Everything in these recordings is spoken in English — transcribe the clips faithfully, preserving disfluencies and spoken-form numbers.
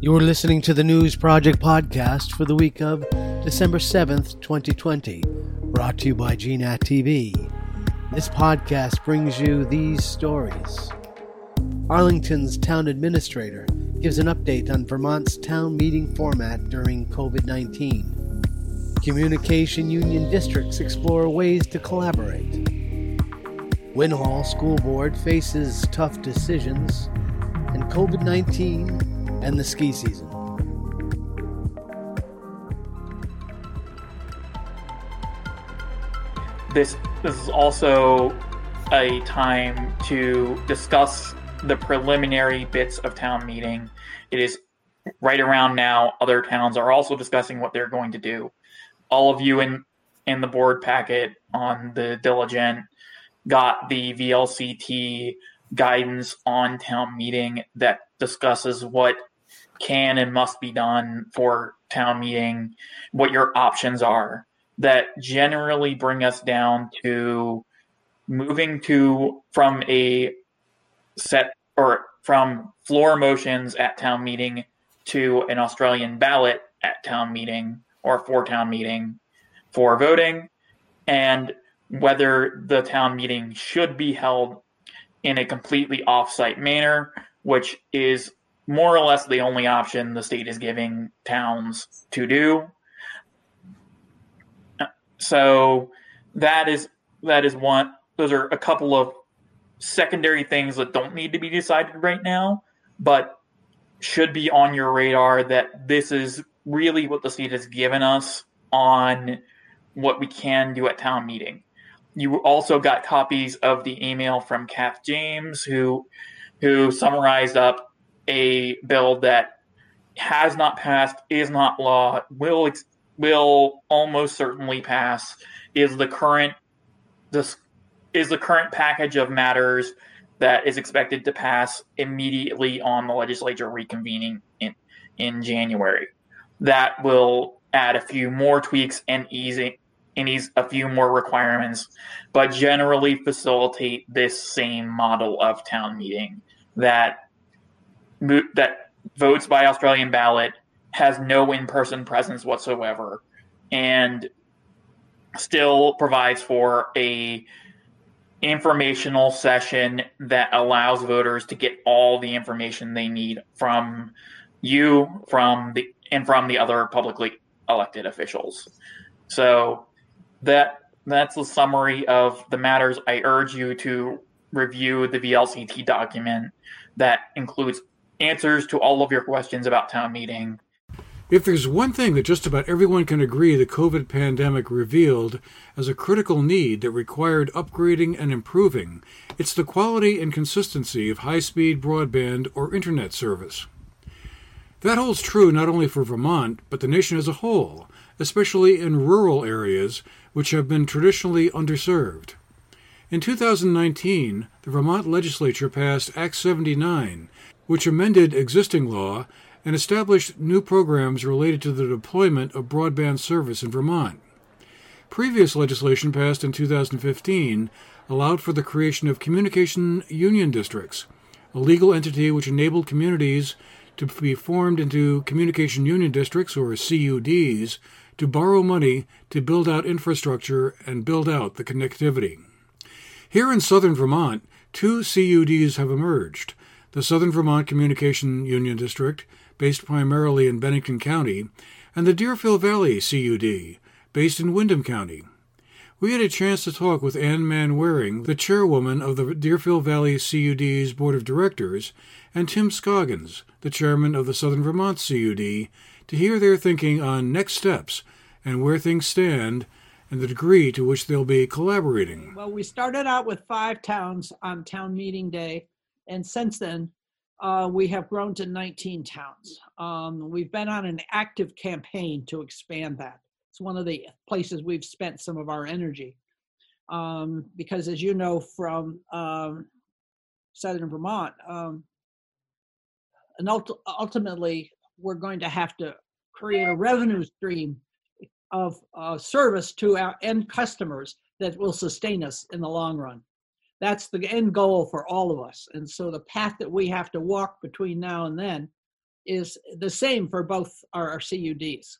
You are listening to the News Project podcast for the week of December seventh, twenty twenty, brought to you by G NAT T V. This podcast brings you these stories. Arlington's town administrator gives an update on Vermont's town meeting format during covid nineteen. Communication union districts explore ways to collaborate. Winhall School Board faces tough decisions, and covid nineteen and the ski season. This, this is also a time to discuss the preliminary bits of town meeting. It is right around now. Other towns are also discussing what they're going to do. All of you in, in the board packet on the Diligent got the V L C T guidance on town meeting that discusses what can and must be done for town meeting, what your options are, that generally bring us down to moving to from a set or from floor motions at town meeting to an Australian ballot at town meeting or for town meeting for voting, and whether the town meeting should be held in a completely off-site manner, which is more or less the only option the state is giving towns to do. So that is that is one. Those are a couple of secondary things that don't need to be decided right now, but should be on your radar that this is really what the state has given us on what we can do at town meeting. You also got copies of the email from Kath James, who who summarized up a bill that has not passed, is not law, will will almost certainly pass, is the current this is the current package of matters that is expected to pass immediately on the legislature reconvening in, in January. That will add a few more tweaks and easing and ease a few more requirements, but generally facilitate this same model of town meeting that that votes by Australian ballot, has no in-person presence whatsoever, and still provides for a informational session that allows voters to get all the information they need from you, from the and from the other publicly elected officials. So that that's the summary of the matters. I urge you to review the V L C T document that includes answers to all of your questions about town meeting. If there's one thing that just about everyone can agree the COVID pandemic revealed as a critical need that required upgrading and improving, it's the quality and consistency of high-speed broadband or internet service. That holds true not only for Vermont, but the nation as a whole, especially in rural areas which have been traditionally underserved. In two thousand nineteen, the Vermont legislature passed Act seventy-nine, which amended existing law and established new programs related to the deployment of broadband service in Vermont. Previous legislation passed in two thousand fifteen allowed for the creation of communication union districts, a legal entity which enabled communities to be formed into communication union districts, or C U Ds, to borrow money to build out infrastructure and build out the connectivity. Here in southern Vermont, two C U Ds have emerged: the Southern Vermont Communication Union District, based primarily in Bennington County, and the Deerfield Valley C U D, based in Windham County. We had a chance to talk with Ann Manwaring, the chairwoman of the Deerfield Valley C U D's Board of Directors, and Tim Scoggins, the chairman of the Southern Vermont C U D, to hear their thinking on next steps and where things stand and the degree to which they'll be collaborating. Well, we started out with five towns on town meeting day, and since then, uh, we have grown to nineteen towns. Um, we've been on an active campaign to expand that. It's one of the places we've spent some of our energy. Um, because as you know from um, Southern Vermont, um, and ult- ultimately we're going to have to create a revenue stream of uh, service to our end customers that will sustain us in the long run. That's the end goal for all of us. And so the path that we have to walk between now and then is the same for both our, our C U Ds.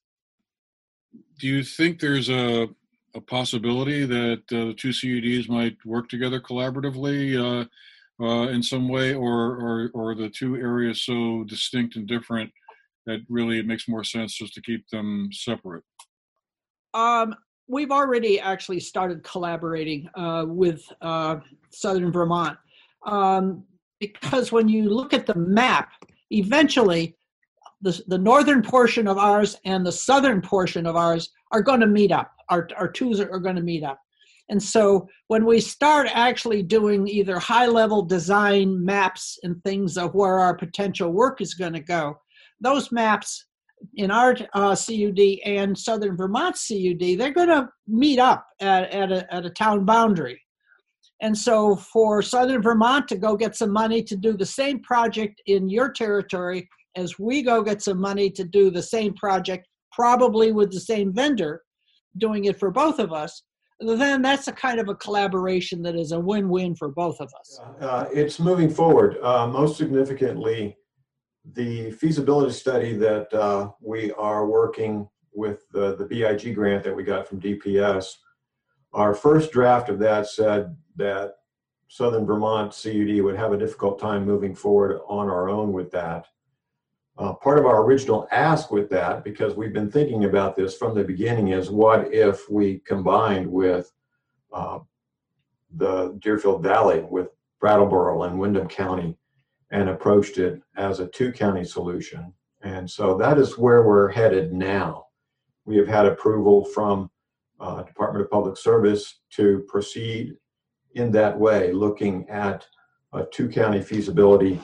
Do you think there's a a possibility that uh, the two C U Ds might work together collaboratively uh, uh, in some way, or, or or the two areas so distinct and different that really it makes more sense just to keep them separate? Um, we've already actually started collaborating uh, with uh, Southern Vermont um, because when you look at the map, eventually the, the northern portion of ours and the southern portion of ours are going to meet up. Our, our twos are, are going to meet up. And so when we start actually doing either high-level design maps and things of where our potential work is going to go, those maps in our uh, C U D and Southern Vermont C U D, they're going to meet up at, at, a, at a town boundary. And so for Southern Vermont to go get some money to do the same project in your territory as we go get some money to do the same project, probably with the same vendor, doing it for both of us, then that's a kind of a collaboration that is a win-win for both of us. Uh, it's moving forward. Uh, most significantly, the feasibility study that uh, we are working with the, the B I G grant that we got from D P S, our first draft of that said that Southern Vermont C U D would have a difficult time moving forward on our own with that. Uh, part of our original ask with that, because we've been thinking about this from the beginning, is what if we combined with uh, the Deerfield Valley, with Brattleboro and Windham County, and approached it as a two-county solution. And so that is where we're headed now. We have had approval from uh, Department of Public Service to proceed in that way, looking at a two-county feasibility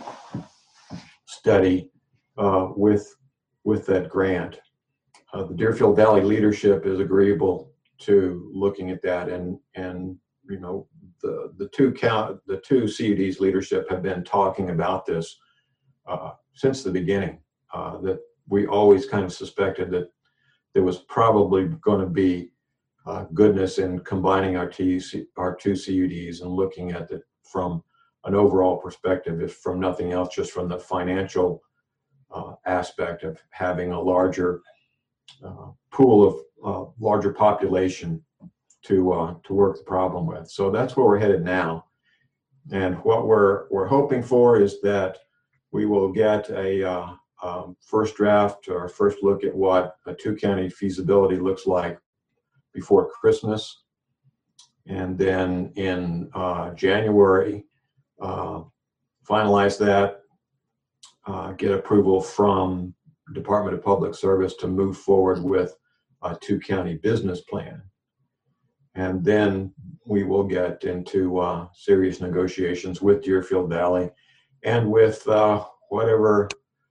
study uh, with, with that grant. Uh, the Deerfield Valley leadership is agreeable to looking at that, and, and you know, the, the two count, the two C U Ds leadership have been talking about this uh, since the beginning, uh, that we always kind of suspected that there was probably going to be uh, goodness in combining our, T C, our two C U Ds and looking at it from an overall perspective, if from nothing else, just from the financial uh, aspect of having a larger uh, pool of uh, larger population to uh, to work the problem with. So that's where we're headed now. And what we're we're hoping for is that we will get a uh, um, first draft or first look at what a two-county feasibility looks like before Christmas. And then in uh, January, uh, finalize that, uh, get approval from Department of Public Service to move forward with a two-county business plan. And then we will get into uh, serious negotiations with Deerfield Valley and with uh, whatever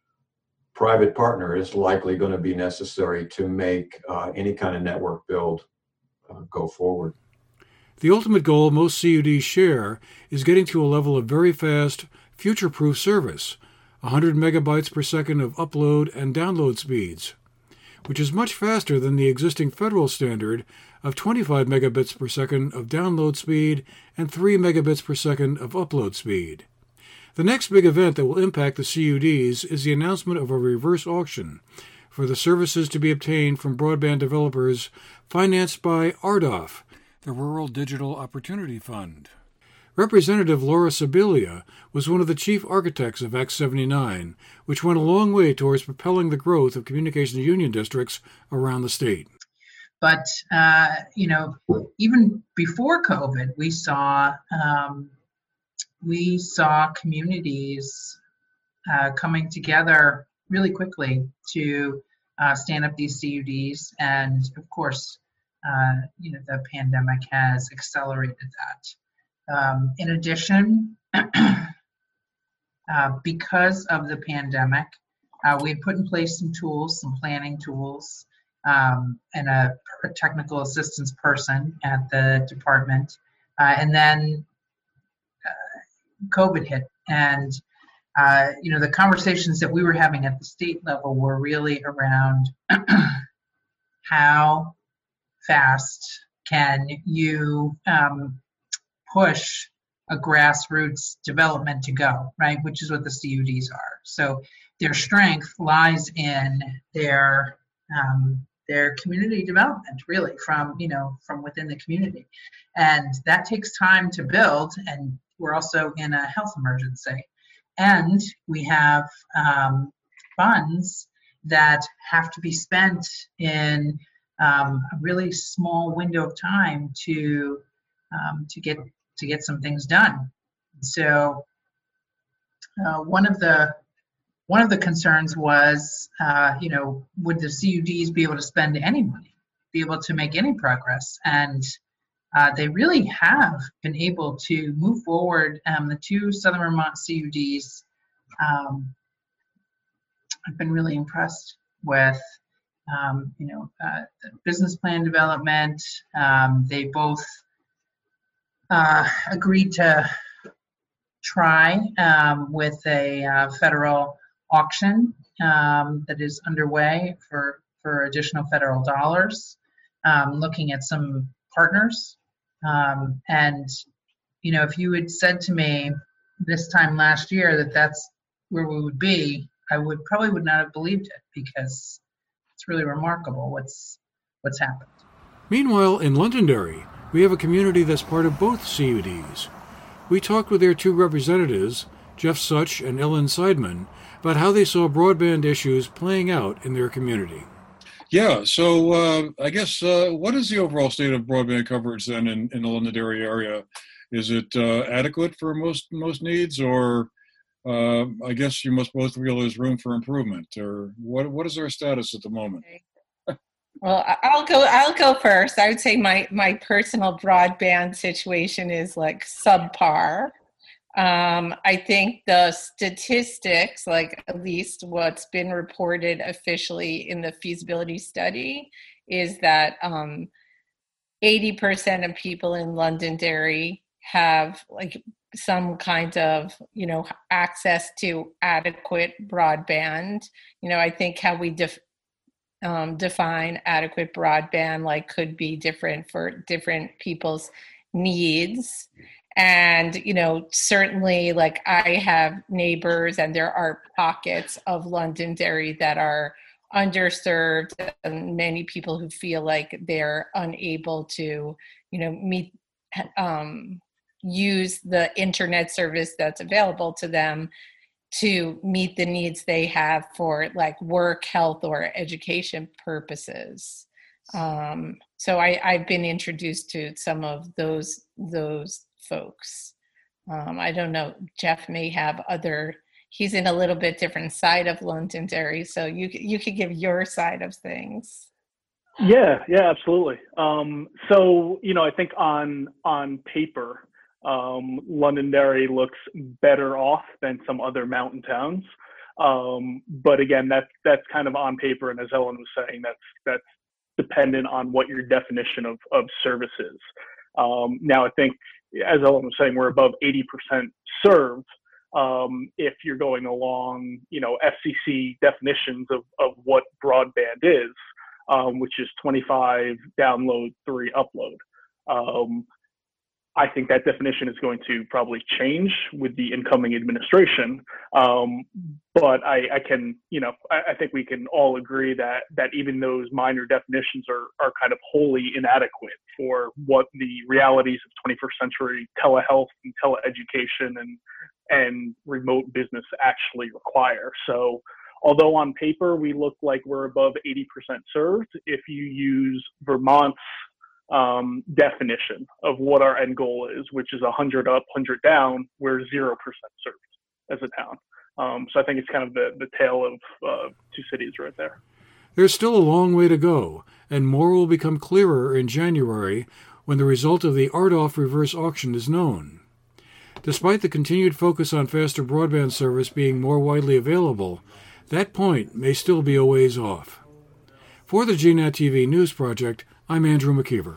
private partner is likely going to be necessary to make uh, any kind of network build uh, go forward. The ultimate goal most C U Ds share is getting to a level of very fast, future-proof service, one hundred megabytes per second of upload and download speeds, which is much faster than the existing federal standard of twenty-five megabits per second of download speed and three megabits per second of upload speed. The next big event that will impact the C U Ds is the announcement of a reverse auction for the services to be obtained from broadband developers financed by R D O F, the Rural Digital Opportunity Fund. Representative Laura Sibilia was one of the chief architects of Act seventy-nine, which went a long way towards propelling the growth of communications union districts around the state. But, uh, you know, even before COVID, we saw um, we saw communities uh, coming together really quickly to uh, stand up these C U Ds. And of course, uh, you know, the pandemic has accelerated that. Um, in addition, uh, because of the pandemic, uh, we had put in place some tools, some planning tools, um, and a, a technical assistance person at the department. Uh, and then uh, COVID hit. And, uh, you know, the conversations that we were having at the state level were really around how fast can you um, push a grassroots development to go, right? Which is what the C U Ds are. So their strength lies in their um, their community development, really, from you know from within the community, and that takes time to build. And we're also in a health emergency, and we have um, funds that have to be spent in um, a really small window of time to um, to get to get some things done. So uh, one of the one of the concerns was, uh, you know, would the C U Ds be able to spend any money, be able to make any progress? And uh, they really have been able to move forward. Um, the two Southern Vermont C U Ds, um, I've been really impressed with, um, you know, uh, the business plan development. Um, they both uh, agreed to try um, with a uh, federal auction um, that is underway for, for additional federal dollars, um, looking at some partners. Um, and, you know, if you had said to me this time last year that that's where we would be, I would probably would not have believed it, because it's really remarkable what's what's happened. Meanwhile, in Londonderry, we have a community that's part of both C U Ds. We talked with their two representatives, Jeff Such and Ellen Seidman, about how they saw broadband issues playing out in their community. Yeah, so uh, I guess uh, what is the overall state of broadband coverage then in, in the Londonderry area? Is it uh, adequate for most most needs, or uh, I guess you must both feel there's room for improvement, or what? What is our status at the moment? Okay. Well, I'll go. I'll go first. I would say my my personal broadband situation is like subpar. Um, I think the statistics, like at least what's been reported officially in the feasibility study, is that um, eighty percent of people in Londonderry have like some kind of, you know, access to adequate broadband. You know, I think how we def- um, define adequate broadband like could be different for different people's needs. And, you know, certainly like I have neighbors and there are pockets of Londonderry that are underserved, and many people who feel like they're unable to, you know, meet, um, use the internet service that's available to them to meet the needs they have for like work, health, or education purposes. Um, so I, I've been introduced to some of those those folks. Um, I don't know, Jeff may have other, he's in a little bit different side of Londonderry, so you you could give your side of things. Yeah, yeah, absolutely. Um, so, you know, I think on on paper, um, Londonderry looks better off than some other mountain towns. Um, but again, that's that's kind of on paper, and as Ellen was saying, that's that's dependent on what your definition of, of service is. Um, now, I think, as Ellen was saying, we're above eighty percent served. Um, if you're going along, you know, F C C definitions of, of what broadband is, um, which is twenty-five download, three upload. Um, I think that definition is going to probably change with the incoming administration. Um, but I, I can, you know, I, I think we can all agree that that even those minor definitions are are kind of wholly inadequate for what the realities of twenty-first century telehealth and teleeducation and and remote business actually require. So although on paper we look like we're above eighty percent served, if you use Vermont's um, definition of what our end goal is, which is one hundred up, one hundred down, we're zero percent served as a town. Um, so I think it's kind of the, the tale of uh, two cities right there. There's still a long way to go, and more will become clearer in January when the result of the A R D O F reverse auction is known. Despite the continued focus on faster broadband service being more widely available, that point may still be a ways off. For the G NAT T V News Project, I'm Andrew McKeever.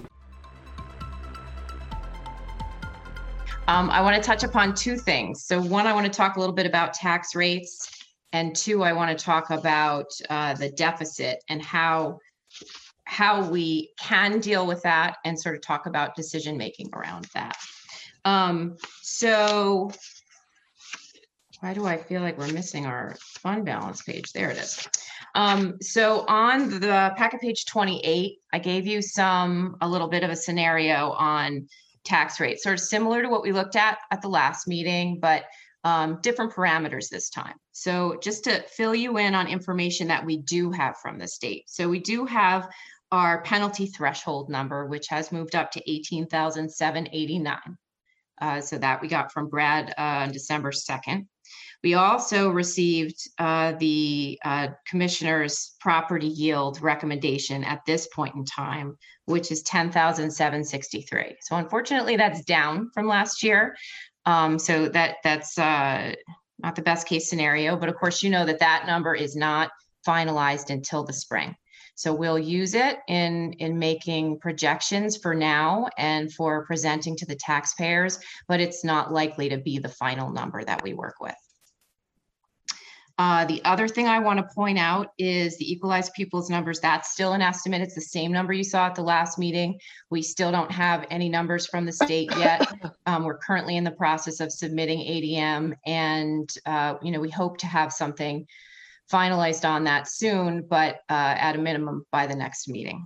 Um, I want to touch upon two things. So one, I want to talk a little bit about tax rates, and two, I want to talk about uh, the deficit and how how we can deal with that, and sort of talk about decision making around that. Um, so why do I feel like we're missing our fund balance page? There it is. Um, so on the packet page twenty-eight, I gave you some, a little bit of a scenario on tax rates, sort of similar to what we looked at at the last meeting, but um, different parameters this time. So just to fill you in on information that we do have from the state. So we do have our penalty threshold number, which has moved up to eighteen thousand seven hundred eighty-nine. Uh, so that we got from Brad uh, on December second. We also received uh, the uh, commissioner's property yield recommendation at this point in time, which is ten thousand seven hundred sixty-three. So unfortunately, that's down from last year. Um, so that that's uh, not the best case scenario, but of course, you know that that number is not finalized until the spring. So we'll use it in, in making projections for now and for presenting to the taxpayers, but it's not likely to be the final number that we work with. Uh, the other thing I want to point out is the equalized pupils numbers. That's still an estimate. It's the same number you saw at the last meeting. We still don't have any numbers from the state yet. Um, we're currently in the process of submitting A D M, and uh, you know, we hope to have something finalized on that soon, but uh, at a minimum by the next meeting.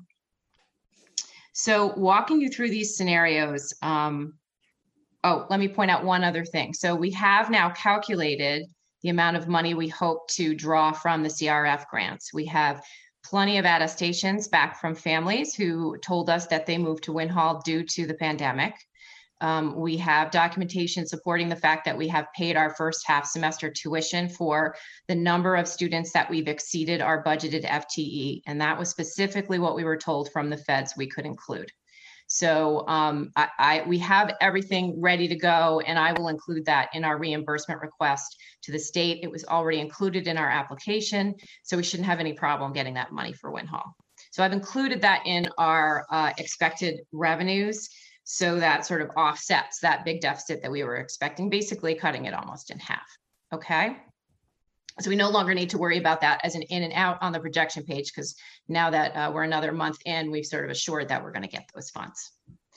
So walking you through these scenarios, um, oh, let me point out one other thing. So we have now calculated the amount of money we hope to draw from the C R F grants. We have plenty of attestations back from families who told us that they moved to Winhall due to the pandemic. Um, we have documentation supporting the fact that we have paid our first half semester tuition for the number of students that we've exceeded our budgeted F T E. And that was specifically what we were told from the feds we could include. So um, I, I, we have everything ready to go, and I will include that in our reimbursement request to the state. It was already included in our application, so we shouldn't have any problem getting that money for Winhall. So I've included that in our uh, expected revenues. So that sort of offsets that big deficit that we were expecting, basically cutting it almost in half, okay? So we no longer need to worry about that as an in and out on the projection page, because now that uh, we're another month in, we've sort of assured that we're gonna get those funds.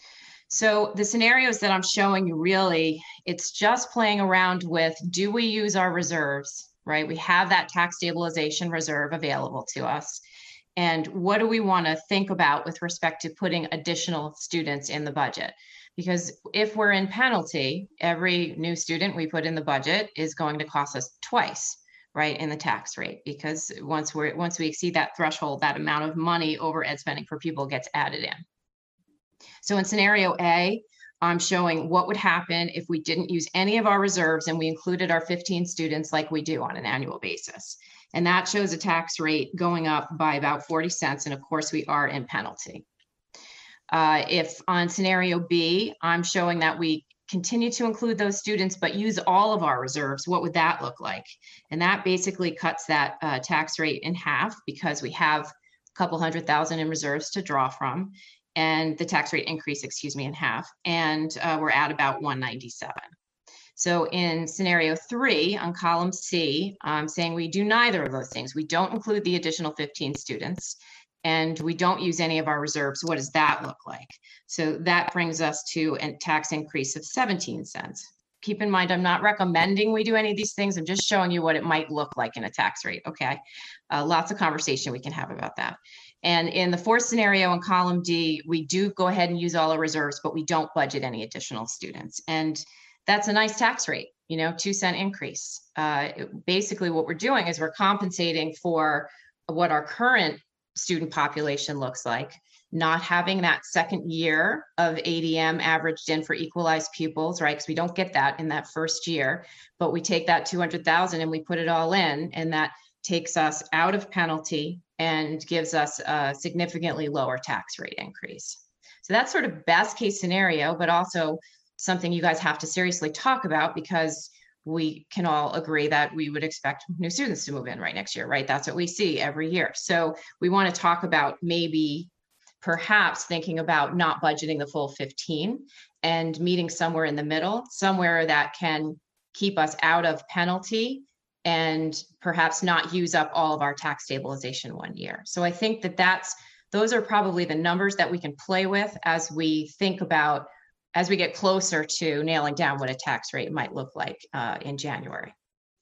So the scenarios that I'm showing you, really, it's just playing around with, do we use our reserves, right? We have that tax stabilization reserve available to us. And what do we want to think about with respect to putting additional students in the budget? Because if we're in penalty, every new student we put in the budget is going to cost us twice, right, in the tax rate. Because once we're once we exceed that threshold, that amount of money over ed spending per pupil gets added in. So in scenario A, I'm showing what would happen if we didn't use any of our reserves and we included our fifteen students like we do on an annual basis. And that shows a tax rate going up by about forty cents. And of course, we are in penalty. Uh, if on scenario B, I'm showing that we continue to include those students, but use all of our reserves, what would that look like? And that basically cuts that uh, tax rate in half, because we have a couple hundred thousand in reserves to draw from, and the tax rate increase, excuse me, in half. And uh, we're at about one ninety-seven. So in scenario three on column C, I'm saying we do neither of those things. We don't include the additional fifteen students, and we don't use any of our reserves. What does that look like? So that brings us to a tax increase of seventeen cents. Keep in mind, I'm not recommending we do any of these things. I'm just showing you what it might look like in a tax rate, okay? Uh, lots of conversation we can have about that. And in the fourth scenario in column D, we do go ahead and use all our reserves, but we don't budget any additional students. And that's a nice tax rate, you know, two cent increase. Uh, it, basically what we're doing is we're compensating for what our current student population looks like, not having that second year of A D M averaged in for equalized pupils, right? Because we don't get that in that first year, but we take that two hundred thousand and we put it all in, and that takes us out of penalty and gives us a significantly lower tax rate increase. So that's sort of best case scenario, but also something you guys have to seriously talk about, because we can all agree that we would expect new students to move in right next year, right? That's what we see every year. So we want to talk about maybe perhaps thinking about not budgeting the full fifteen and meeting somewhere in the middle, somewhere that can keep us out of penalty and perhaps not use up all of our tax stabilization one year. So I think that that's, those are probably the numbers that we can play with as we think about, as we get closer to nailing down what a tax rate might look like uh, in January.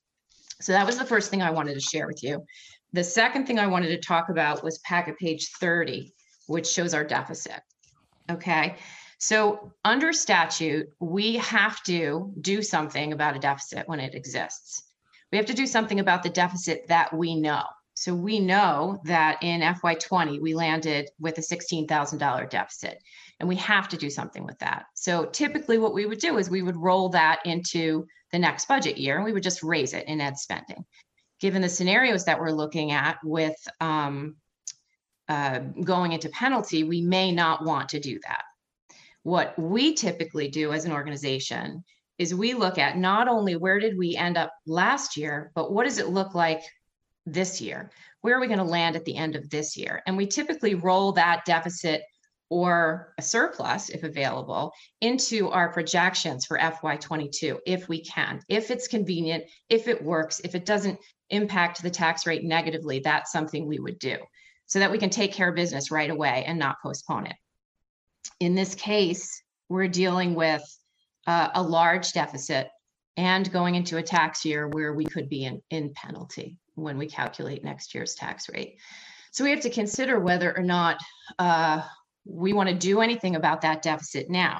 So that was the first thing I wanted to share with you. The second thing I wanted to talk about was packet page thirty, which shows our deficit. Okay. So under statute, we have to do something about a deficit when it exists. We have to do something about the deficit that we know. So we know that in F Y twenty, we landed with a sixteen thousand dollars deficit, and we have to do something with that. So typically what we would do is we would roll that into the next budget year, and we would just raise it in ed spending. Given the scenarios that we're looking at with um, uh, going into penalty, we may not want to do that. What we typically do as an organization is we look at not only where did we end up last year, but what does it look like this year? Where are we going to land at the end of this year? And we typically roll that deficit or a surplus, if available, into our projections for F Y twenty-two, if we can, if it's convenient, if it works, if it doesn't impact the tax rate negatively, that's something we would do so that we can take care of business right away and not postpone it. In this case, we're dealing with uh, a large deficit and going into a tax year where we could be in, in penalty when we calculate next year's tax rate. So we have to consider whether or not uh, we want to do anything about that deficit now.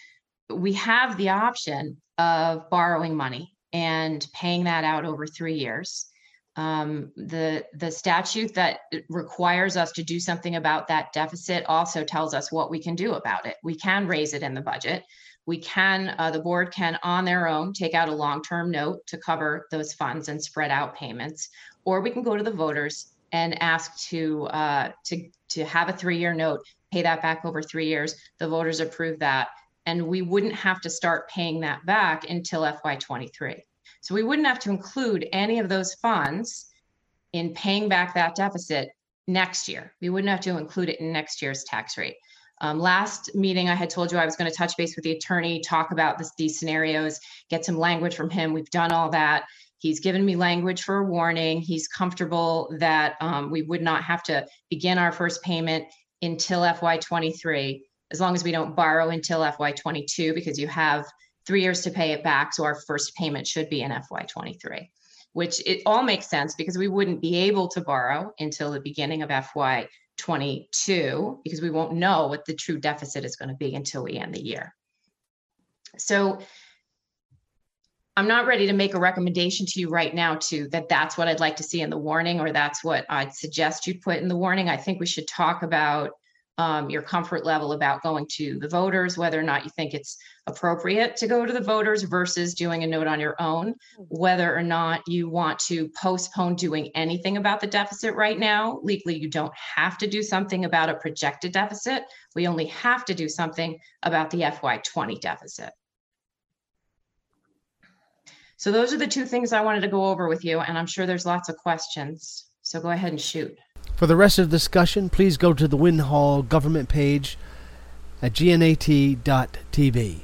We have the option of borrowing money and paying that out over three years. Um, the, the statute that requires us to do something about that deficit also tells us what we can do about it. We can raise it in the budget. We can, uh, the board can on their own take out a long-term note to cover those funds and spread out payments, or we can go to the voters and ask to, uh, to, to have a three-year note, pay that back over three years. The voters approve that, and we wouldn't have to start paying that back until F Y twenty-three. So we wouldn't have to include any of those funds in paying back that deficit next year. We wouldn't have to include it in next year's tax rate. Um, last meeting, I had told you I was going to touch base with the attorney, talk about this, these scenarios, get some language from him. We've done all that. He's given me language for a warning. He's comfortable that um, we would not have to begin our first payment until F Y twenty-three, as long as we don't borrow until F Y twenty-two, because you have three years to pay it back. So our first payment should be in F Y twenty-three, which it all makes sense because we wouldn't be able to borrow until the beginning of F Y twenty-two, because we won't know what the true deficit is going to be until we end the year. So I'm not ready to make a recommendation to you right now to that that's what I'd like to see in the warning, or that's what I'd suggest you put in the warning. I think we should talk about um, your comfort level about going to the voters, whether or not you think it's appropriate to go to the voters versus doing a note on your own, whether or not you want to postpone doing anything about the deficit right now. Legally, you don't have to do something about a projected deficit. We only have to do something about the F Y twenty deficit. So those are the two things I wanted to go over with you, and I'm sure there's lots of questions. So go ahead and shoot. For the rest of the discussion, please go to the Win Hall government page at G N A T dot T V.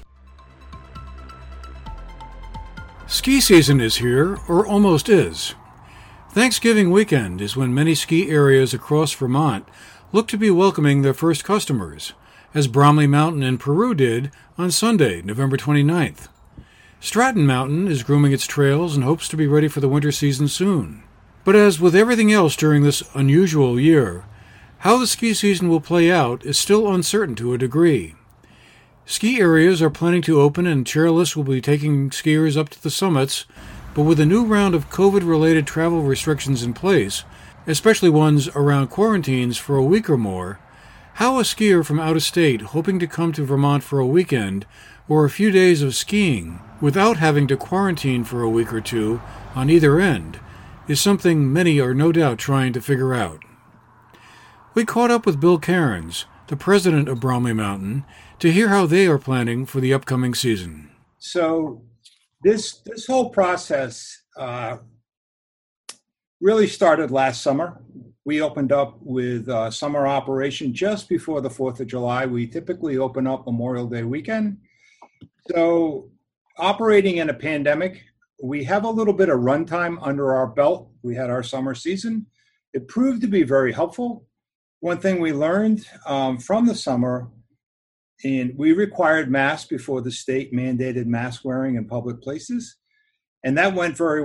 Ski season is here, or almost is. Thanksgiving weekend is when many ski areas across Vermont look to be welcoming their first customers, as Bromley Mountain in Peru did on Sunday, November twenty-ninth. Stratton Mountain is grooming its trails and hopes to be ready for the winter season soon. But as with everything else during this unusual year, how the ski season will play out is still uncertain to a degree. Ski areas are planning to open and chairlifts will be taking skiers up to the summits, but with a new round of COVID-related travel restrictions in place, especially ones around quarantines for a week or more, how a skier from out of state hoping to come to Vermont for a weekend or a few days of skiing without having to quarantine for a week or two on either end is something many are no doubt trying to figure out. We caught up with Bill Cairns, the president of Bromley Mountain, to hear how they are planning for the upcoming season. So this this whole process uh, really started last summer. We opened up with uh, summer operation just before the fourth of July. We typically open up Memorial Day weekend. So operating in a pandemic, we have a little bit of runtime under our belt. We had our summer season. It proved to be very helpful. One thing we learned um, from the summer, and we required masks before the state mandated mask wearing in public places, and that went very well.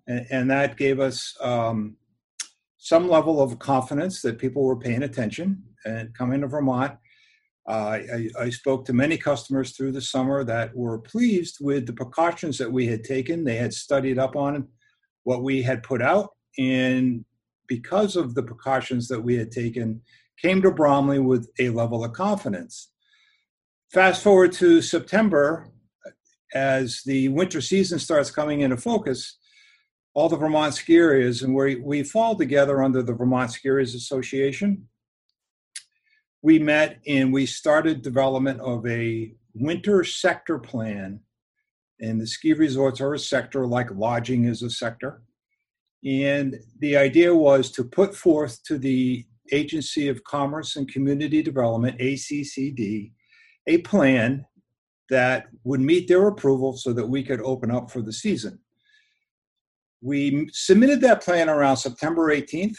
And, and that gave us um, some level of confidence that people were paying attention and coming to Vermont. Uh, I, I spoke to many customers through the summer that were pleased with the precautions that we had taken. They had studied up on what we had put out, and because of the precautions that we had taken, came to Bromley with a level of confidence. Fast forward to September, as the winter season starts coming into focus, all the Vermont ski areas, and we, we fall together under the Vermont Ski Areas Association. We met and we started development of a winter sector plan. And the ski resorts are a sector like lodging is a sector. And the idea was to put forth to the Agency of Commerce and Community Development, A C C D, a plan that would meet their approval so that we could open up for the season. We submitted that plan around September eighteenth,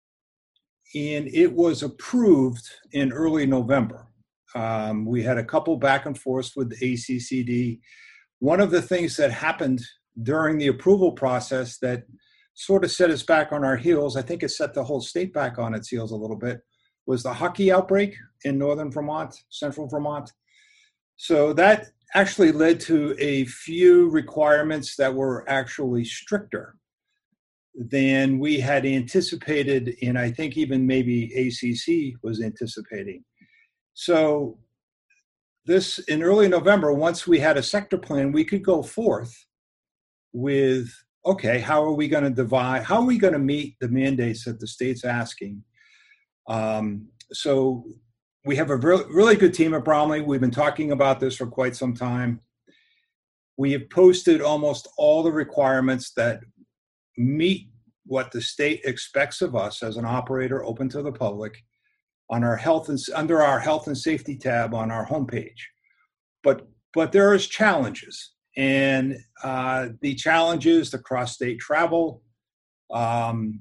and it was approved in early November. Um, we had a couple back and forth with the A C C D. One of the things that happened during the approval process that sort of set us back on our heels, I think it set the whole state back on its heels a little bit, was the hockey outbreak in northern Vermont, central Vermont. So that actually led to a few requirements that were actually stricter than we had anticipated, and I think even maybe A C C was anticipating. So this, in early November, once we had a sector plan, we could go forth with, okay, how are we going to divide, how are we going to meet the mandates that the state's asking? Um, so we have a re- really good team at Bromley. We've been talking about this for quite some time. We have posted almost all the requirements that meet what the state expects of us as an operator open to the public on our health and under our health and safety tab on our homepage. But but there is challenges, and uh, the challenges, the cross-state travel, um,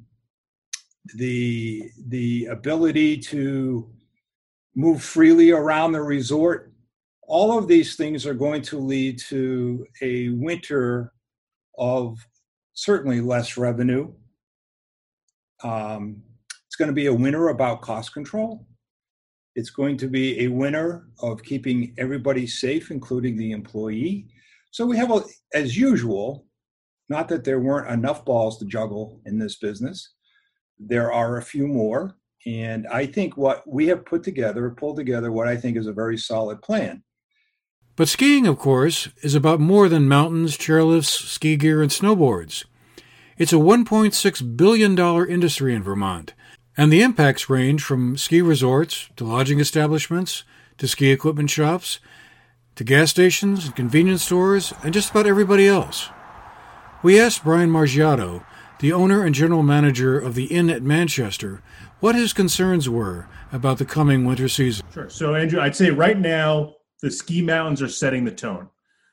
the the ability to move freely around the resort. All of these things are going to lead to a winter of certainly less revenue. Um, it's going to be a winter about cost control. It's going to be a winter of keeping everybody safe, including the employee. So we have, a, as usual, not that there weren't enough balls to juggle in this business. There are a few more. And I think what we have put together, pulled together what I think is a very solid plan. But skiing, of course, is about more than mountains, chairlifts, ski gear, and snowboards. It's a one point six billion dollars industry in Vermont, and the impacts range from ski resorts to lodging establishments to ski equipment shops to gas stations and convenience stores and just about everybody else. We asked Brian Margiotto, the owner and general manager of the Inn at Manchester, what his concerns were about the coming winter season. Sure. So, Andrew, I'd say right now the ski mountains are setting the tone.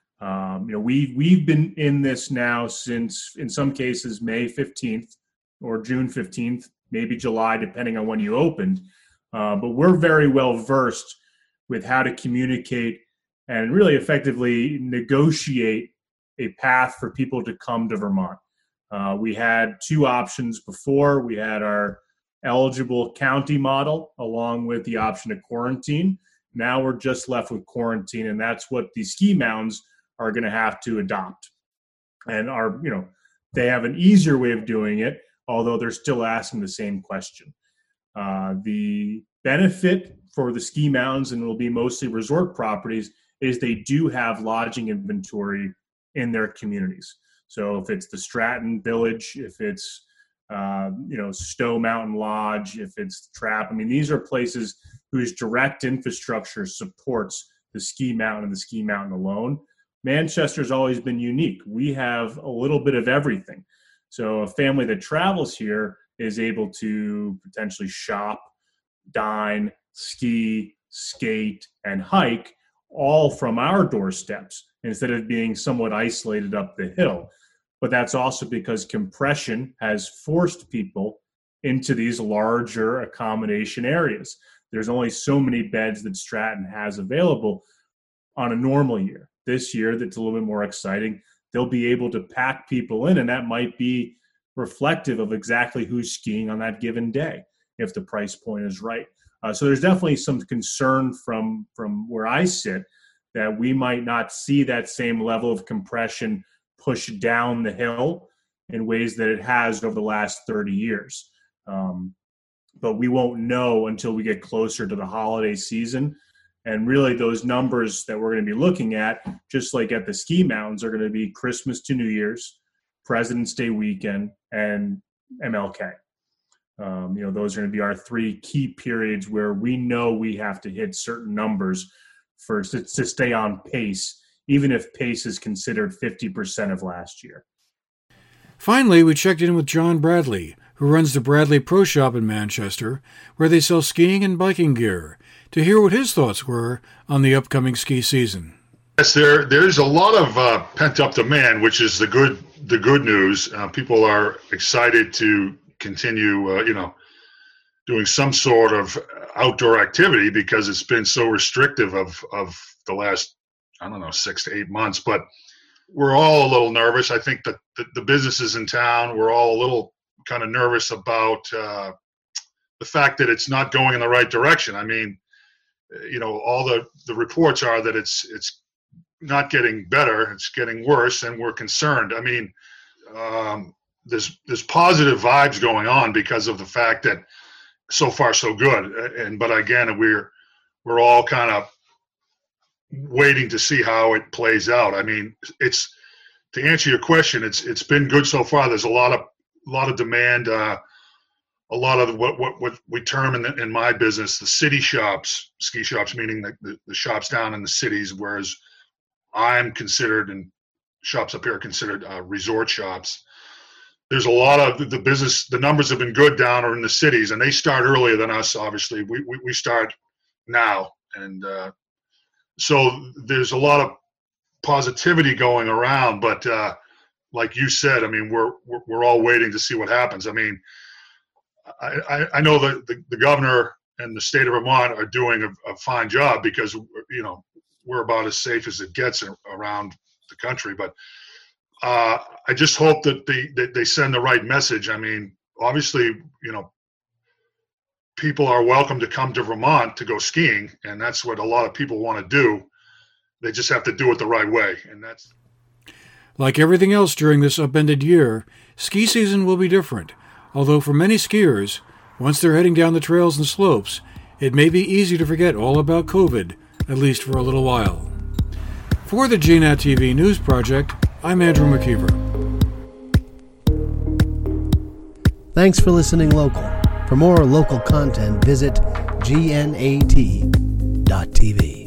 Um, you know, we we've been in this now since, in some cases, May fifteenth or June fifteenth, maybe July, depending on when you opened. Uh, but we're very well versed with how to communicate and really effectively negotiate a path for people to come to Vermont. Uh, we had two options before. We had our eligible county model along with the option of quarantine. Now we're just left with quarantine, and that's what the ski mountains are going to have to adopt. And are, you know, they have an easier way of doing it, although they're still asking the same question. Uh, the benefit for the ski mountains, and it will be mostly resort properties, is they do have lodging inventory in their communities. So if it's the Stratton Village, if it's uh, you know Stowe Mountain Lodge, if it's the Trap, I mean, these are places whose direct infrastructure supports the ski mountain and the ski mountain alone. Manchester's always been unique. We have a little bit of everything. So a family that travels here is able to potentially shop, dine, ski, skate, and hike all from our doorsteps instead of being somewhat isolated up the hill. But that's also because compression has forced people into these larger accommodation areas. There's only so many beds that Stratton has available on a normal year. This year, that's a little bit more exciting. they'll be able to pack people in, and that might be reflective of exactly who's skiing on that given day if the price point is right. Uh, so there's definitely some concern from from where I sit that we might not see that same level of compression push down the hill in ways that it has over the last thirty years. Um, but we won't know until we get closer to the holiday season. And really those numbers that we're going to be looking at, just like at the ski mountains, are going to be Christmas to New Year's, President's Day weekend, and M L K. Um, you know, those are going to be our three key periods where we know we have to hit certain numbers for to, to stay on pace, even if pace is considered fifty percent of last year. Finally, we checked in with John Bradley, who runs the Bradley Pro Shop in Manchester, where they sell skiing and biking gear, to hear what his thoughts were on the upcoming ski season. Yes, there there's a lot of uh, pent-up demand, which is the good the good news. Uh, people are excited to continue, uh, you know, doing some sort of outdoor activity because it's been so restrictive of of the last, I don't know, six to eight months. But we're all a little nervous. I think that the, the businesses in town, we're all a little kind of nervous about uh, the fact that it's not going in the right direction. I mean, you know, all the, the reports are that it's it's not getting better, it's getting worse, and we're concerned. I mean, um, there's there's positive vibes going on because of the fact that so far so good. And but again, we're we're all kind of waiting to see how it plays out. I mean, it's to answer your question, it's it's been good so far. There's a lot of a lot of demand. Uh, a lot of what what what we term in the, in my business the city shops, ski shops, meaning the, the the shops down in the cities, whereas I'm considered and shops up here are considered uh, resort shops. There's a lot of the business. The numbers have been good down or in the cities, and they start earlier than us. Obviously, we we, we start now, and uh, so there's a lot of positivity going around. But uh, like you said, I mean, we're, we're we're all waiting to see what happens. I mean, I I know that the, the governor and the state of Vermont are doing a, a fine job because you know we're about as safe as it gets around the country, but. Uh, I just hope that they, that they send the right message. I mean, obviously, you know, people are welcome to come to Vermont to go skiing, and that's what a lot of people want to do. They just have to do it the right way, and that's. Like everything else during this upended year, ski season will be different. Although for many skiers, once they're heading down the trails and slopes, it may be easy to forget all about COVID, at least for a little while. For the G NAT T V News Project, I'm Andrew McKeever. Thanks for listening local. For more local content, visit G N A T dot T V.